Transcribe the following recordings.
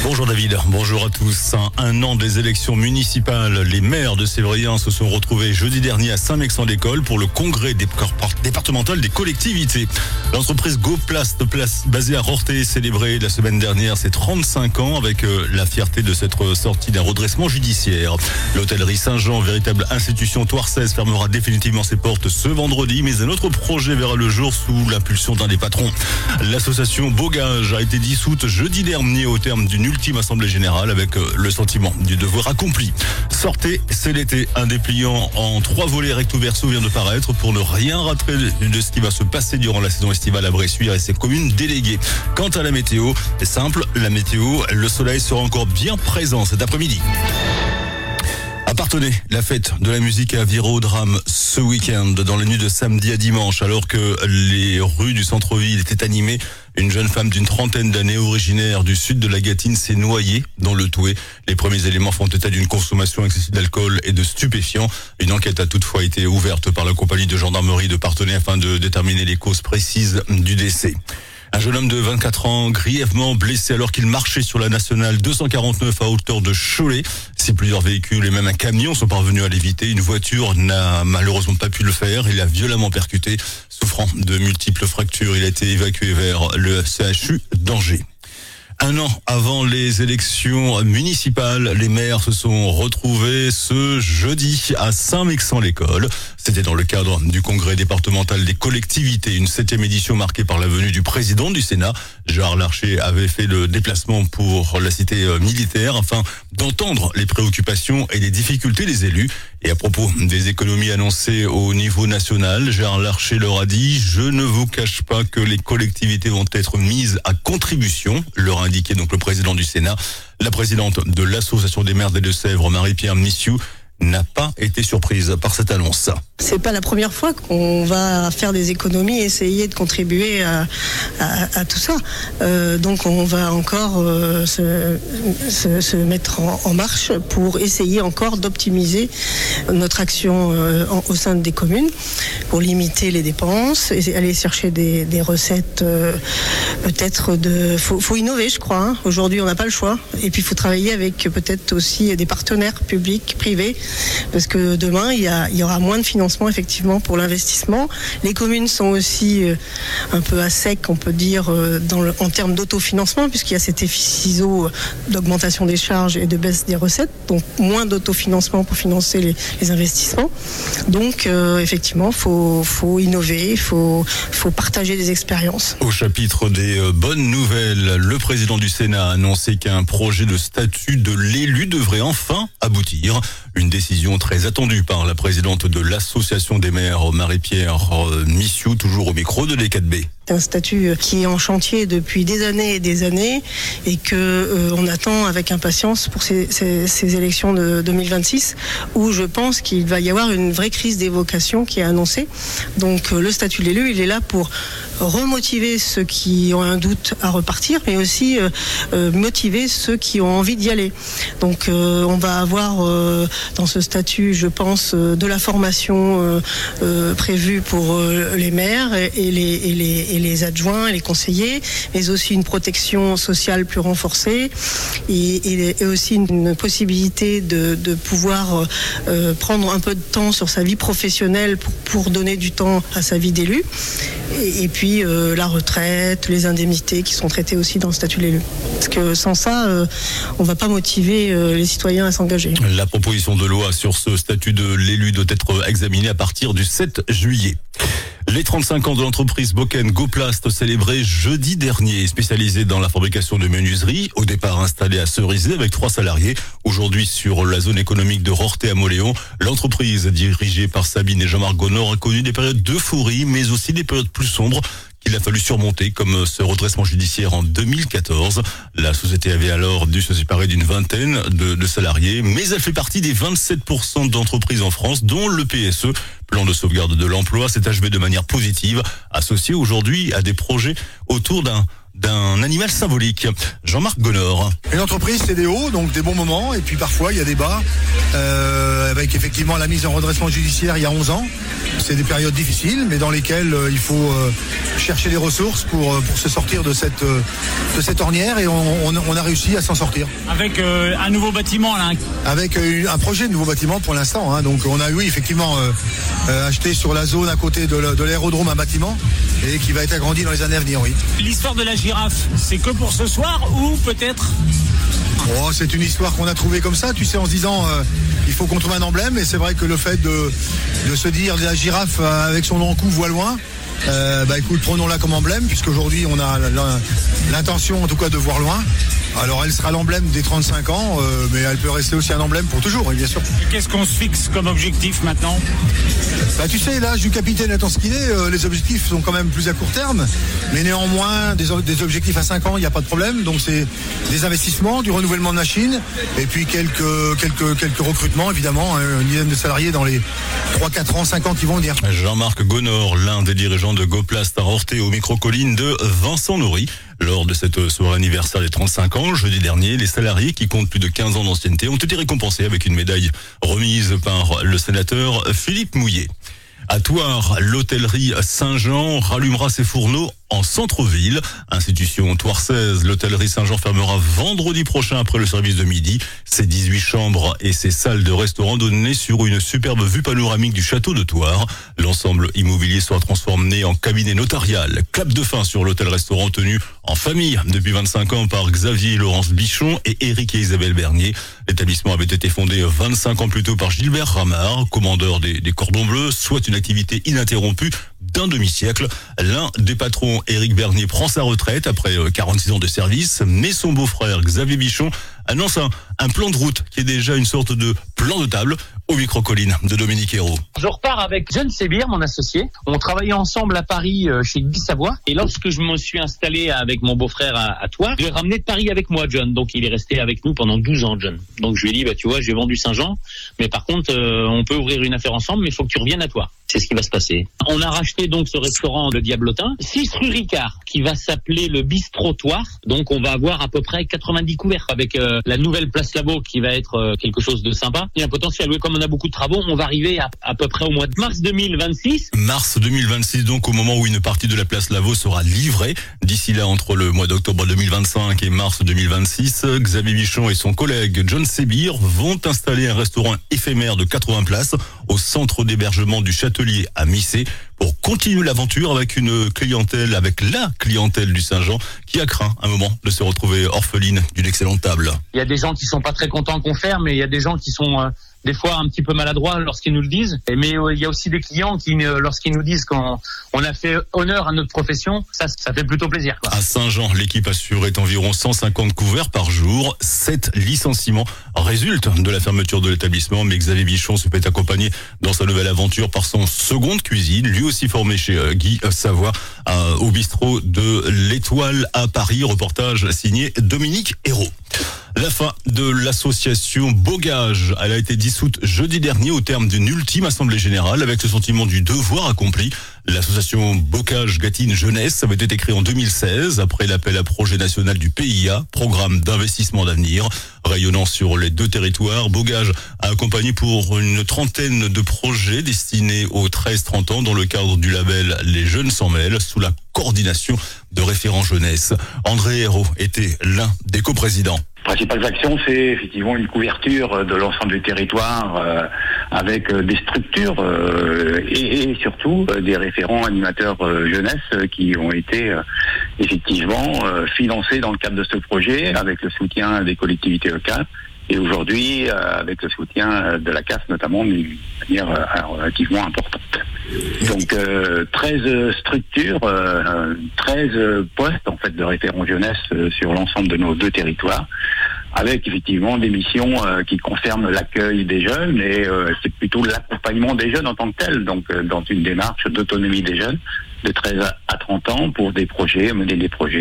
Bonjour David, bonjour à tous. Un an des élections municipales, les maires de Sévrien se sont retrouvés jeudi dernier à Saint-Mexan-l'École pour le congrès départemental des collectivités. L'entreprise GoPlast, basée à Rorthais, célébrée la semaine dernière ses 35 ans avec la fierté de s'être sortie d'un redressement judiciaire. L'hôtellerie Saint-Jean, véritable institution thouarsaise, fermera définitivement ses portes ce vendredi, mais un autre projet verra le jour sous l'impulsion d'un des patrons. L'association Beaugage a été dissoute jeudi dernier au terme d'une ultime assemblée générale avec le sentiment du devoir accompli. Sortez, c'est l'été. Un dépliant en 3 volets recto verso vient de paraître pour ne rien rater de ce qui va se passer durant la saison estivale à Bressuire et ses communes déléguées. Quant à la météo, c'est simple, la météo, le soleil sera encore bien présent cet après-midi. À Parthenay, la fête de la musique a viré au drame ce week-end. Dans la nuit de samedi à dimanche, alors que les rues du centre-ville étaient animées, une jeune femme d'une 30aine d'années originaire du sud de la Gâtine s'est noyée dans le Touet. Les premiers éléments font état d'une consommation excessive d'alcool et de stupéfiants. Une enquête a toutefois été ouverte par la compagnie de gendarmerie de Parthenay afin de déterminer les causes précises du décès. Un jeune homme de 24 ans grièvement blessé alors qu'il marchait sur la nationale 249 à hauteur de Cholet. Si plusieurs véhicules et même un camion sont parvenus à l'éviter, une voiture n'a malheureusement pas pu le faire. Il a violemment percuté. Souffrant de multiples fractures, il a été évacué vers le CHU d'Angers. Un an avant les élections municipales, les maires se sont retrouvés ce jeudi à Saint-Mexan-l'École. C'était dans le cadre du congrès départemental des collectivités, une 7e édition marquée par la venue du président du Sénat. Gérard Larcher avait fait le déplacement pour la cité militaire afin d'entendre les préoccupations et les difficultés des élus. Et à propos des économies annoncées au niveau national, Gérard Larcher leur a dit « Je ne vous cache pas que les collectivités vont être mises à contribution », leur a indiqué donc le président du Sénat. La présidente de l'association des maires des Deux-Sèvres, Marie-Pierre Missiou, n'a pas été surprise par cette annonce. C'est pas la première fois qu'on va faire des économies et essayer de contribuer à tout ça. Donc on va encore se mettre en marche pour essayer encore d'optimiser notre action au sein des communes pour limiter les dépenses et aller chercher des recettes peut-être faut innover, je crois. Hein. Aujourd'hui on n'a pas le choix et puis il faut travailler avec peut-être aussi des partenaires publics, privés, parce que demain il y aura moins de financement effectivement pour l'investissement. Les communes sont aussi un peu à sec, on peut dire, en termes d'autofinancement, puisqu'il y a cet effet ciseau d'augmentation des charges et de baisse des recettes, donc moins d'autofinancement pour financer les investissements. Donc effectivement, faut innover, faut partager des expériences. Au chapitre des bonnes nouvelles, le président du Sénat a annoncé qu'un projet de statut de l'élu devrait enfin aboutir. Une décision très attendue par la présidente de l'association des maires, Marie-Pierre Missiou, toujours au micro de l'E4B. C'est un statut qui est en chantier depuis des années et des années et que on attend avec impatience pour ces élections de 2026 où je pense qu'il va y avoir une vraie crise des vocations qui est annoncée. Donc le statut de l'élu, il est là pour remotiver ceux qui ont un doute à repartir, mais aussi motiver ceux qui ont envie d'y aller. Donc on va avoir dans ce statut, je pense, de la formation prévue pour les maires et les adjoints et les conseillers, mais aussi une protection sociale plus renforcée et aussi une possibilité de pouvoir prendre un peu de temps sur sa vie professionnelle pour donner du temps à sa vie d'élu. Et puis la retraite, les indemnités qui sont traitées aussi dans le statut de l'élu. Parce que sans ça, on ne va pas motiver les citoyens à s'engager. La proposition de loi sur ce statut de l'élu doit être examinée à partir du 7 juillet. Les 35 ans de l'entreprise Boken GoPlast célébrés jeudi dernier, spécialisée dans la fabrication de menuiseries, au départ installée à Cerisay avec 3 salariés. Aujourd'hui sur la zone économique de Rorthais à Mauléon, l'entreprise dirigée par Sabine et Jean-Marc Gonor a connu des périodes d'euphorie, mais aussi des périodes plus sombres qu'il a fallu surmonter, comme ce redressement judiciaire en 2014. La société avait alors dû se séparer d'une vingtaine de salariés, mais elle fait partie des 27% d'entreprises en France, dont le PSE, plan de sauvegarde de l'emploi, s'est achevé de manière positive, associé aujourd'hui à des projets autour d'un d'un animal symbolique. Jean-Marc Gonor. Une entreprise, c'est des hauts, donc des bons moments, et puis parfois il y a des bas, avec effectivement la mise en redressement judiciaire il y a 11 ans. C'est des périodes difficiles, mais dans lesquelles il faut chercher des ressources pour se sortir de cette ornière, et on a réussi à s'en sortir. Avec un nouveau bâtiment là. Avec un projet de nouveau bâtiment pour l'instant, hein. Donc on a effectivement acheté sur la zone à côté de l'aérodrome un bâtiment, et qui va être agrandi dans les années à venir, oui. L'histoire de la girafe, c'est que pour ce soir ou peut-être? C'est une histoire qu'on a trouvée comme ça, tu sais, en se disant il faut qu'on trouve un emblème, et c'est vrai que le fait de se dire la girafe avec son long cou voit loin, écoute, prenons-la comme emblème, puisqu'aujourd'hui on a l'intention en tout cas de voir loin. Alors elle sera l'emblème des 35 ans, mais elle peut rester aussi un emblème pour toujours, bien sûr. Et qu'est-ce qu'on se fixe comme objectif maintenant? Tu sais, l'âge du capitaine étant ce qu'il est, les objectifs sont quand même plus à court terme, mais néanmoins des objectifs à 5 ans, il n'y a pas de problème. Donc c'est des investissements, du renouvellement de machines, et puis quelques recrutements évidemment, une dizaine de salariés dans les 3, 4 ans, 5 ans qui vont venir. Jean-Marc Gonor, l'un des dirigeants de GoPlast à Orthé, au micro-colline de Vincent Nourry. Lors de cette soirée anniversaire des 35 ans, jeudi dernier, les salariés qui comptent plus de 15 ans d'ancienneté ont été récompensés avec une médaille remise par le sénateur Philippe Mouillet. À Thouars, l'hôtellerie Saint-Jean rallumera ses fourneaux en centre-ville. Institution thouarsaise, l'hôtellerie Saint-Jean fermera vendredi prochain après le service de midi. Ses 18 chambres et ses salles de restaurant données sur une superbe vue panoramique du château de Thouars. L'ensemble immobilier sera transformé en cabinet notarial. Clap de fin sur l'hôtel-restaurant tenu en famille depuis 25 ans par Xavier et Laurence Bichon et Éric et Isabelle Bernier. L'établissement avait été fondé 25 ans plus tôt par Gilbert Ramard, commandeur des Cordons Bleus, soit une activité ininterrompue d'un demi-siècle. L'un des patrons, Éric Bernier, prend sa retraite après 46 ans de service, mais son beau-frère Xavier Bichon annonce un plan de route qui est déjà une sorte de plan de table au micro-colline de Dominique Hérault. Je repars avec John Sebir, mon associé. On travaillait ensemble à Paris chez Guy Savoie. Et lorsque je me suis installé avec mon beau-frère à Thouars, je l'ai ramené de Paris avec moi, John. Donc il est resté avec nous pendant 12 ans, John. Donc je lui ai dit, tu vois, j'ai vendu Saint-Jean, mais par contre, on peut ouvrir une affaire ensemble, mais il faut que tu reviennes à Thouars. C'est ce qui va se passer. On a racheté donc ce restaurant de Diablotin, 6 rue Ricard, qui va s'appeler le Bistrot Thouars. Donc on va avoir à peu près 90 couverts avec la nouvelle place Labo qui va être quelque chose de sympa. Il y a un potentiel, oui, comme on a beaucoup de travaux, on va arriver à peu près au mois de mars 2026. Mars 2026, donc au moment où une partie de la place Lavaux sera livrée. D'ici là, entre le mois d'octobre 2025 et mars 2026, Xavier Bichon et son collègue John Sebir vont installer un restaurant éphémère de 80 places au centre d'hébergement du Châtelier à Missé pour continuer l'aventure avec la clientèle du Saint-Jean qui a craint un moment de se retrouver orpheline d'une excellente table. Il y a des gens qui sont pas très contents qu'on ferme, mais il y a des gens qui sont des fois un petit peu maladroits lorsqu'ils nous le disent. Mais il y a aussi des clients qui, lorsqu'ils nous disent qu'on a fait honneur à notre profession, ça fait plutôt plaisir, quoi. À Saint-Jean, l'équipe assurait environ 150 couverts par jour. 7 licenciements résultent de la fermeture de l'établissement, mais Xavier Bichon se fait accompagner dans sa nouvelle aventure par son seconde cuisine, lui aussi formé chez Guy Savoie, au bistrot de l'Étoile à Paris. Reportage signé Dominique Hérault. La fin de l'association Bogage, elle a été dissoute jeudi dernier au terme d'une ultime assemblée générale avec le sentiment du devoir accompli. L'association Bocage Gâtine Jeunesse avait été créée en 2016 après l'appel à projet national du PIA, programme d'investissement d'avenir. Rayonnant sur les 2 territoires, Bogage a accompagné pour une trentaine de projets destinés aux 13-30 ans dans le cadre du label Les Jeunes s'en mêlent sous la coordination de référents jeunesse. André Hérault était l'un des coprésidents. Les principales actions, c'est effectivement une couverture de l'ensemble du territoire avec des structures et surtout des référents animateurs jeunesse qui ont été effectivement financés dans le cadre de ce projet avec le soutien des collectivités locales et aujourd'hui avec le soutien de la CAF notamment d'une manière relativement importante. Donc 13 structures, 13 postes en fait de référents jeunesse sur l'ensemble de nos 2 territoires, avec effectivement des missions qui concernent l'accueil des jeunes et c'est plutôt l'accompagnement des jeunes en tant que tel, donc dans une démarche d'autonomie des jeunes de 13 à 30 ans pour des projets, mener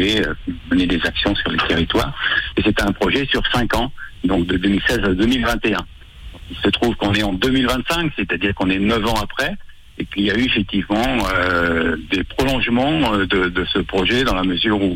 des actions sur les territoires. Et c'est un projet sur 5 ans, donc de 2016 à 2021. Il se trouve qu'on est en 2025, c'est-à-dire qu'on est 9 ans après, et qu'il y a eu effectivement des prolongements de ce projet dans la mesure où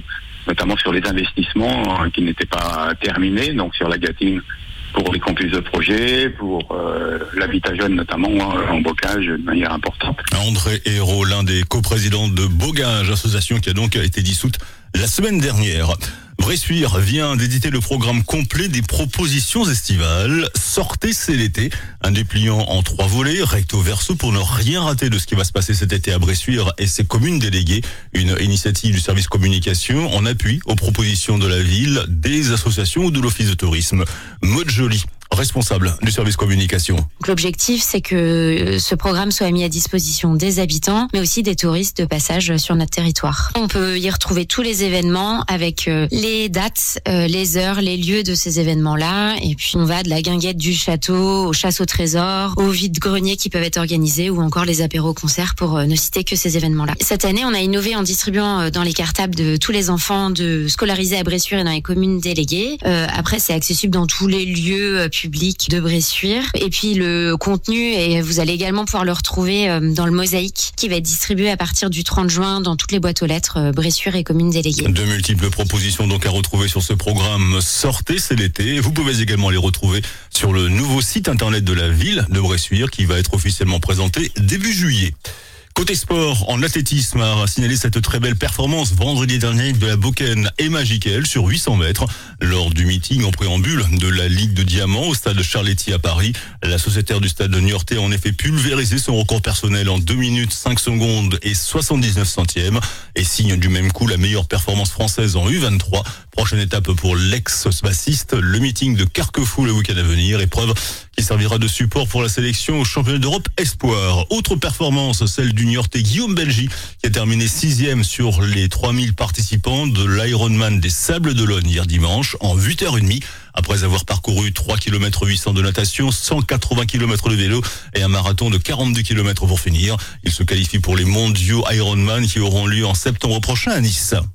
notamment sur les investissements qui n'étaient pas terminés, donc sur la Gatine pour les campus de projet, pour l'habitat jeune notamment en bocage de manière importante. André Hérault, l'un des coprésidents de Bogage, association qui a donc été dissoute la semaine dernière. Bressuire vient d'éditer le programme complet des propositions estivales. Sortez, c'est l'été. Un dépliant en 3 volets, recto verso, pour ne rien rater de ce qui va se passer cet été à Bressuire et ses communes déléguées. Une initiative du service communication en appui aux propositions de la ville, des associations ou de l'office de tourisme. Maud Joly, responsable du service communication. L'objectif, c'est que ce programme soit mis à disposition des habitants, mais aussi des touristes de passage sur notre territoire. On peut y retrouver tous les événements avec les dates, les heures, les lieux de ces événements-là. Et puis, on va de la guinguette du château aux chasses au trésor, aux vides-greniers qui peuvent être organisés ou encore les apéros-concerts pour ne citer que ces événements-là. Cette année, on a innové en distribuant dans les cartables de tous les enfants scolarisés à Bressuire et dans les communes déléguées. Après, c'est accessible dans tous les lieux public de Bressuire. Et puis le contenu, et vous allez également pouvoir le retrouver dans le mosaïque qui va être distribué à partir du 30 juin dans toutes les boîtes aux lettres Bressuire et communes déléguées. De multiples propositions donc à retrouver sur ce programme Sortez, c'est l'été. Vous pouvez également les retrouver sur le nouveau site internet de la ville de Bressuire qui va être officiellement présenté début juillet. Côté sport, en athlétisme, a signalé cette très belle performance vendredi dernier de la Bocane Emma Jiquel sur 800 mètres. Lors du meeting en préambule de la Ligue de Diamant au stade Charletti à Paris, la sociétaire du stade de Niortais a en effet pulvérisé son record personnel en 2 minutes 5 secondes et 79 centièmes et signe du même coup la meilleure performance française en U23. Prochaine étape pour l'ex-bassiste, le meeting de Carquefou le week-end à venir, épreuve qui servira de support pour la sélection au championnat d'Europe Espoir. Autre performance, celle du Niortais Guillaume Belgy, qui a terminé 6e sur les 3000 participants de l'Ironman des Sables d'Olonne hier dimanche en 8h30. Après avoir parcouru 3 km 800 de natation, 180 km de vélo et un marathon de 42 km pour finir. Il se qualifie pour les mondiaux Ironman qui auront lieu en septembre prochain à Nice.